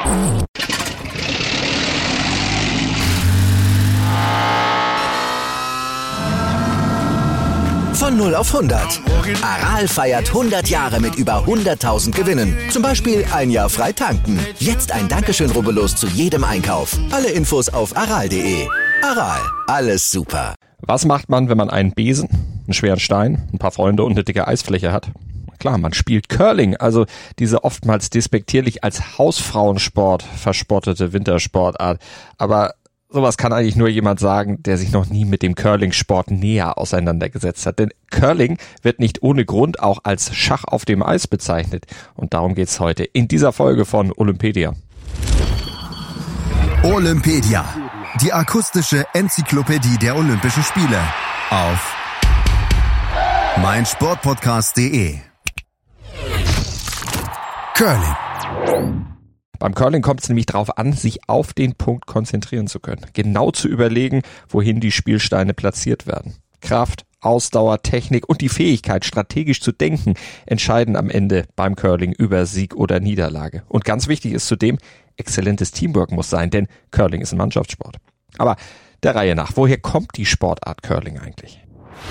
Von 0 auf 100. Aral feiert 100 Jahre mit über 100.000 Gewinnen. Zum Beispiel ein Jahr frei tanken. Jetzt ein Dankeschön, rubbellos zu jedem Einkauf. Alle Infos auf aral.de. Aral, alles super. Was macht man, wenn man einen Besen, einen schweren Stein, ein paar Freunde und eine dicke Eisfläche hat? Klar, man spielt Curling, also diese oftmals despektierlich als Hausfrauensport verspottete Wintersportart. Aber sowas kann eigentlich nur jemand sagen, der sich noch nie mit dem Curling-Sport näher auseinandergesetzt hat. Denn Curling wird nicht ohne Grund auch als Schach auf dem Eis bezeichnet. Und darum geht's heute in dieser Folge von Olympedia. Olympedia, die akustische Enzyklopädie der Olympischen Spiele auf meinsportpodcast.de. Curling. Beim Curling kommt es nämlich darauf an, sich auf den Punkt konzentrieren zu können. Genau zu überlegen, wohin die Spielsteine platziert werden. Kraft, Ausdauer, Technik und die Fähigkeit, strategisch zu denken, entscheiden am Ende beim Curling über Sieg oder Niederlage. Und ganz wichtig ist zudem, exzellentes Teamwork muss sein, denn Curling ist ein Mannschaftssport. Aber der Reihe nach, woher kommt die Sportart Curling eigentlich?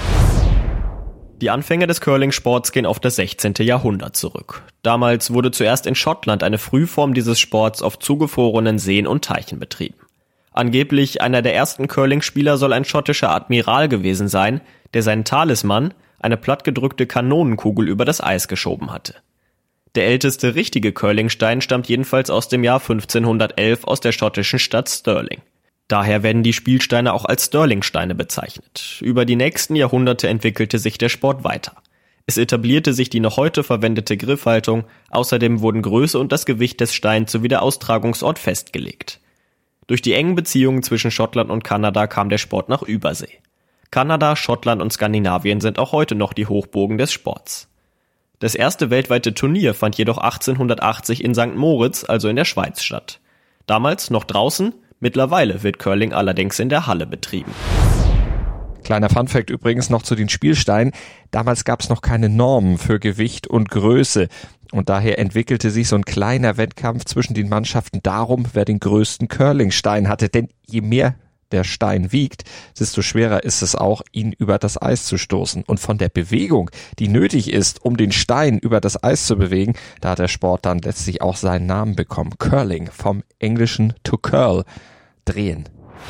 Die Anfänge des Curling-Sports gehen auf das 16. Jahrhundert zurück. Damals wurde zuerst in Schottland eine Frühform dieses Sports auf zugefrorenen Seen und Teichen betrieben. Angeblich einer der ersten Curling-Spieler soll ein schottischer Admiral gewesen sein, der seinen Talisman, eine plattgedrückte Kanonenkugel, über das Eis geschoben hatte. Der älteste richtige Curlingstein stammt jedenfalls aus dem Jahr 1511 aus der schottischen Stadt Stirling. Daher werden die Spielsteine auch als Stirlingsteine bezeichnet. Über die nächsten Jahrhunderte entwickelte sich der Sport weiter. Es etablierte sich die noch heute verwendete Griffhaltung, außerdem wurden Größe und das Gewicht des Steins sowie der Austragungsort festgelegt. Durch die engen Beziehungen zwischen Schottland und Kanada kam der Sport nach Übersee. Kanada, Schottland und Skandinavien sind auch heute noch die Hochburgen des Sports. Das erste weltweite Turnier fand jedoch 1880 in St. Moritz, also in der Schweiz, statt. Damals noch draußen, mittlerweile wird Curling allerdings in der Halle betrieben. Kleiner Funfact übrigens noch zu den Spielsteinen. Damals gab es noch keine Normen für Gewicht und Größe. Und daher entwickelte sich so ein kleiner Wettkampf zwischen den Mannschaften darum, wer den größten Curlingstein hatte. Denn je mehr der Stein wiegt, desto schwerer ist es auch, ihn über das Eis zu stoßen. Und von der Bewegung, die nötig ist, um den Stein über das Eis zu bewegen, da hat der Sport dann letztlich auch seinen Namen bekommen. Curling, vom englischen to curl, drehen.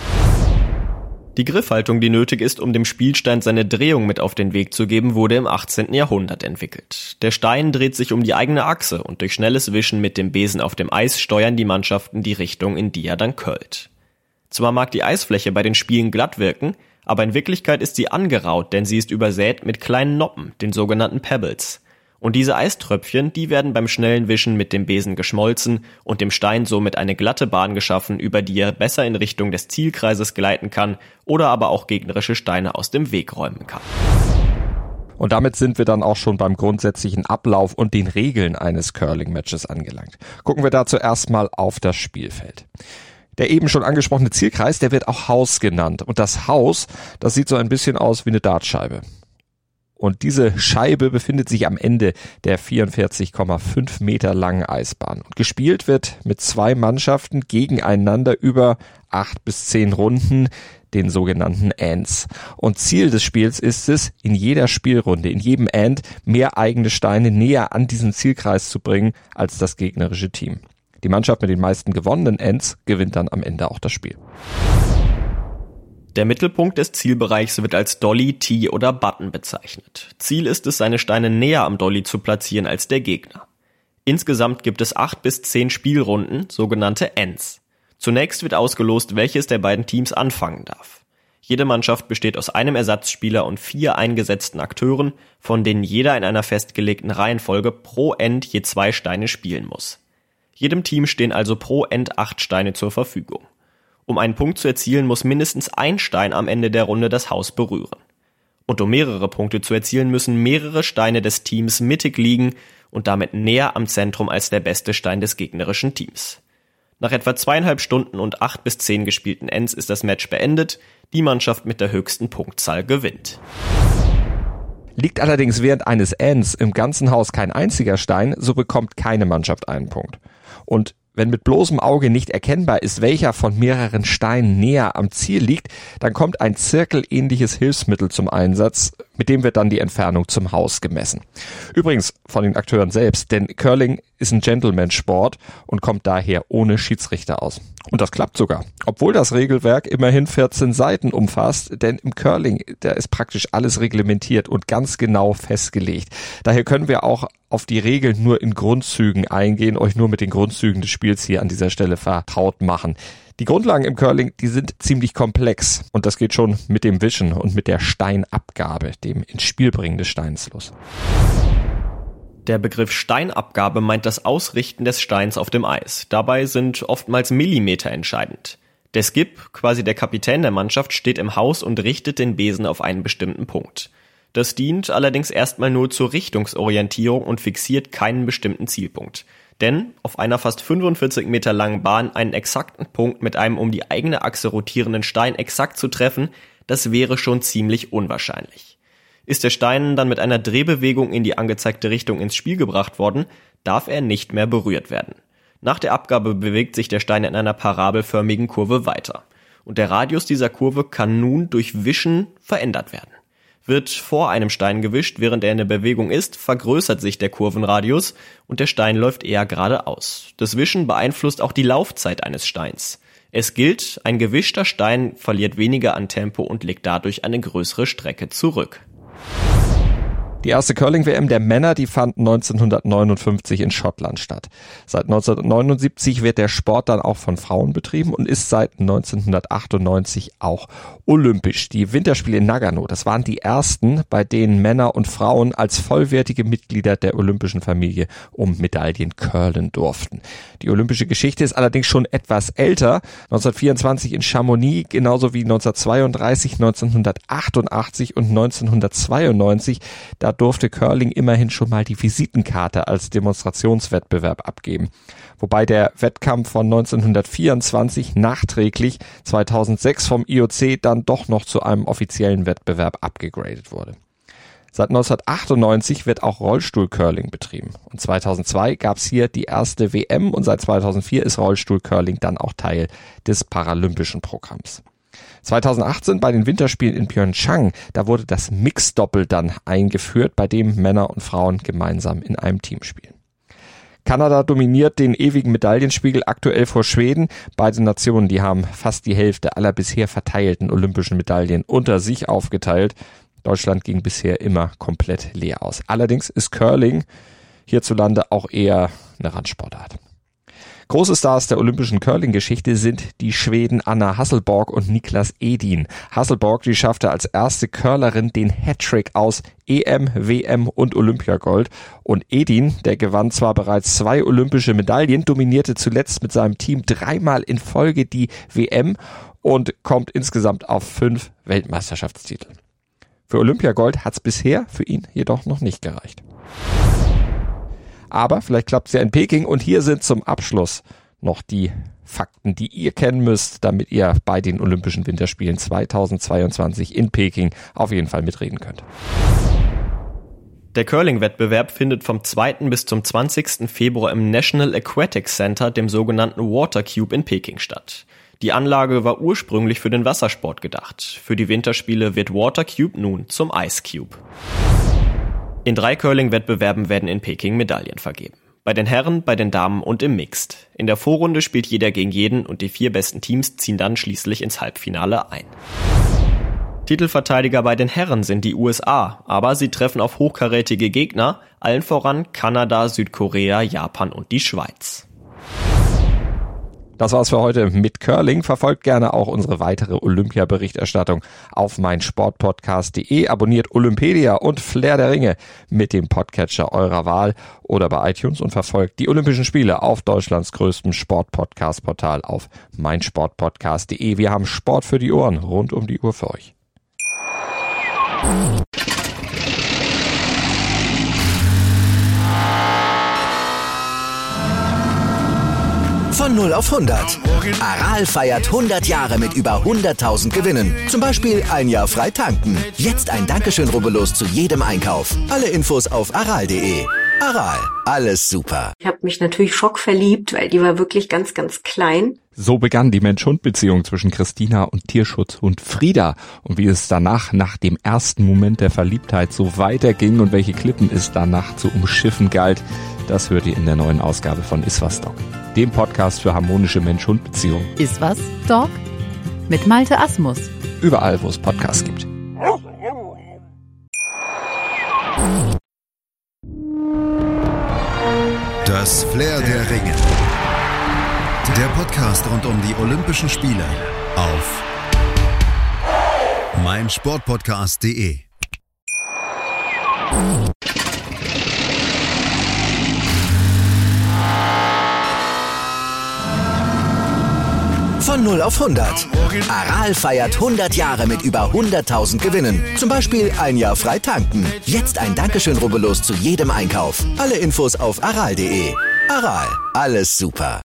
Die Griffhaltung, die nötig ist, um dem Spielstein seine Drehung mit auf den Weg zu geben, wurde im 18. Jahrhundert entwickelt. Der Stein dreht sich um die eigene Achse und durch schnelles Wischen mit dem Besen auf dem Eis steuern die Mannschaften die Richtung, in die er dann curlt. Zwar mag die Eisfläche bei den Spielen glatt wirken, aber in Wirklichkeit ist sie angeraut, denn sie ist übersät mit kleinen Noppen, den sogenannten Pebbles. Und diese Eiströpfchen, die werden beim schnellen Wischen mit dem Besen geschmolzen und dem Stein somit eine glatte Bahn geschaffen, über die er besser in Richtung des Zielkreises gleiten kann oder aber auch gegnerische Steine aus dem Weg räumen kann. Und damit sind wir dann auch schon beim grundsätzlichen Ablauf und den Regeln eines Curling-Matches angelangt. Gucken wir dazu erstmal auf das Spielfeld. Der eben schon angesprochene Zielkreis, der wird auch Haus genannt. Und das Haus, das sieht so ein bisschen aus wie eine Dartscheibe. Und diese Scheibe befindet sich am Ende der 44,5 Meter langen Eisbahn. Und gespielt wird mit 2 Mannschaften gegeneinander über 8 bis 10 Runden, den sogenannten Ends. Und Ziel des Spiels ist es, in jeder Spielrunde, in jedem End, mehr eigene Steine näher an diesen Zielkreis zu bringen als das gegnerische Team. Die Mannschaft mit den meisten gewonnenen Ends gewinnt dann am Ende auch das Spiel. Der Mittelpunkt des Zielbereichs wird als Dolly, Tee oder Button bezeichnet. Ziel ist es, seine Steine näher am Dolly zu platzieren als der Gegner. Insgesamt gibt es 8 bis 10 Spielrunden, sogenannte Ends. Zunächst wird ausgelost, welches der beiden Teams anfangen darf. Jede Mannschaft besteht aus einem Ersatzspieler und 4 eingesetzten Akteuren, von denen jeder in einer festgelegten Reihenfolge pro End je 2 Steine spielen muss. Jedem Team stehen also pro End 8 Steine zur Verfügung. Um einen Punkt zu erzielen, muss mindestens ein Stein am Ende der Runde das Haus berühren. Und um mehrere Punkte zu erzielen, müssen mehrere Steine des Teams mittig liegen und damit näher am Zentrum als der beste Stein des gegnerischen Teams. Nach etwa 2,5 Stunden und 8 bis 10 gespielten Ends ist das Match beendet. Die Mannschaft mit der höchsten Punktzahl gewinnt. Liegt allerdings während eines Ends im ganzen Haus kein einziger Stein, so bekommt keine Mannschaft einen Punkt. Und Wenn mit bloßem Auge nicht erkennbar ist, welcher von mehreren Steinen näher am Ziel liegt, dann kommt ein zirkelähnliches Hilfsmittel zum Einsatz, mit dem wird dann die Entfernung zum Haus gemessen. Übrigens von den Akteuren selbst, denn Curling ist ein Gentleman-Sport und kommt daher ohne Schiedsrichter aus. Und das klappt sogar, obwohl das Regelwerk immerhin 14 Seiten umfasst, denn im Curling, da ist praktisch alles reglementiert und ganz genau festgelegt. Daher können wir auch auf die Regeln nur in Grundzügen eingehen, euch nur mit den Grundzügen des Spiels hier an dieser Stelle vertraut machen. Die Grundlagen im Curling, die sind ziemlich komplex und das geht schon mit dem Wischen und mit der Steinabgabe, dem ins Spiel bringen des Steins, los. Der Begriff Steinabgabe meint das Ausrichten des Steins auf dem Eis. Dabei sind oftmals Millimeter entscheidend. Der Skip, quasi der Kapitän der Mannschaft, steht im Haus und richtet den Besen auf einen bestimmten Punkt. Das dient allerdings erstmal nur zur Richtungsorientierung und fixiert keinen bestimmten Zielpunkt. Denn auf einer fast 45 Meter langen Bahn einen exakten Punkt mit einem um die eigene Achse rotierenden Stein exakt zu treffen, das wäre schon ziemlich unwahrscheinlich. Ist der Stein dann mit einer Drehbewegung in die angezeigte Richtung ins Spiel gebracht worden, darf er nicht mehr berührt werden. Nach der Abgabe bewegt sich der Stein in einer parabelförmigen Kurve weiter. Und der Radius dieser Kurve kann nun durch Wischen verändert werden. Wird vor einem Stein gewischt, während er in der Bewegung ist, vergrößert sich der Kurvenradius und der Stein läuft eher geradeaus. Das Wischen beeinflusst auch die Laufzeit eines Steins. Es gilt, ein gewischter Stein verliert weniger an Tempo und legt dadurch eine größere Strecke zurück. Die erste Curling-WM der Männer, die fand 1959 in Schottland statt. Seit 1979 wird der Sport dann auch von Frauen betrieben und ist seit 1998 auch olympisch. Die Winterspiele in Nagano, das waren die ersten, bei denen Männer und Frauen als vollwertige Mitglieder der olympischen Familie um Medaillen curlen durften. Die olympische Geschichte ist allerdings schon etwas älter. 1924 in Chamonix, genauso wie 1932, 1988 und 1992. Da durfte Curling immerhin schon mal die Visitenkarte als Demonstrationswettbewerb abgeben. Wobei der Wettkampf von 1924 nachträglich 2006 vom IOC dann doch noch zu einem offiziellen Wettbewerb abgegradet wurde. Seit 1998 wird auch Rollstuhl-Curling betrieben. Und 2002 gab es hier die erste WM und seit 2004 ist Rollstuhl-Curling dann auch Teil des paralympischen Programms. 2018 bei den Winterspielen in Pyeongchang, da wurde das Mixdoppel dann eingeführt, bei dem Männer und Frauen gemeinsam in einem Team spielen. Kanada dominiert den ewigen Medaillenspiegel aktuell vor Schweden. Beide Nationen, die haben fast die Hälfte aller bisher verteilten olympischen Medaillen unter sich aufgeteilt. Deutschland ging bisher immer komplett leer aus. Allerdings ist Curling hierzulande auch eher eine Randsportart. Große Stars der olympischen Curling-Geschichte sind die Schweden Anna Hasselborg und Niklas Edin. Hasselborg, die schaffte als erste Curlerin den Hattrick aus EM, WM und Olympiagold. Und Edin, der gewann zwar bereits 2 olympische Medaillen, dominierte zuletzt mit seinem Team 3-mal in Folge die WM und kommt insgesamt auf 5 Weltmeisterschaftstitel. Für Olympiagold hat's bisher für ihn jedoch noch nicht gereicht. Aber vielleicht klappt's ja in Peking und hier sind zum Abschluss noch die Fakten, die ihr kennen müsst, damit ihr bei den Olympischen Winterspielen 2022 in Peking auf jeden Fall mitreden könnt. Der Curling-Wettbewerb findet vom 2. bis zum 20. Februar im National Aquatic Center, dem sogenannten Water Cube in Peking statt. Die Anlage war ursprünglich für den Wassersport gedacht. Für die Winterspiele wird Water Cube nun zum Ice Cube. In 3 Curling-Wettbewerben werden in Peking Medaillen vergeben. Bei den Herren, bei den Damen und im Mixed. In der Vorrunde spielt jeder gegen jeden und die 4 besten Teams ziehen dann schließlich ins Halbfinale ein. Titelverteidiger bei den Herren sind die USA, aber sie treffen auf hochkarätige Gegner, allen voran Kanada, Südkorea, Japan und die Schweiz. Das war's für heute mit Curling. Verfolgt gerne auch unsere weitere Olympia-Berichterstattung auf meinsportpodcast.de. Abonniert Olympedia und Flair der Ringe mit dem Podcatcher eurer Wahl oder bei iTunes und verfolgt die Olympischen Spiele auf Deutschlands größtem Sport-Podcast-Portal auf meinsportpodcast.de. Wir haben Sport für die Ohren rund um die Uhr für euch. Von 0 auf 100. Aral feiert 100 Jahre mit über 100.000 Gewinnen. Zum Beispiel ein Jahr frei tanken. Jetzt ein Dankeschön, rubbellos zu jedem Einkauf. Alle Infos auf aral.de. Aral, alles super. Ich habe mich natürlich schockverliebt, weil die war wirklich ganz, ganz klein. So begann die Mensch-Hund-Beziehung zwischen Christina und Tierschutzhund Frieda. Und wie es danach, nach dem ersten Moment der Verliebtheit, so weiterging und welche Klippen es danach zu umschiffen galt, das hört ihr in der neuen Ausgabe von Iswas Dog, dem Podcast für harmonische Mensch-Hund-Beziehungen. Iswas Dog? Mit Malte Asmus. Überall, wo es Podcasts gibt. Das Flair der Ringe. Der Podcast rund um die Olympischen Spiele auf meinsportpodcast.de. Von 0 auf 100. Aral feiert 100 Jahre mit über 100.000 Gewinnen. Zum Beispiel ein Jahr frei tanken. Jetzt ein Dankeschön, rubbellos zu jedem Einkauf. Alle Infos auf aral.de. Aral, alles super.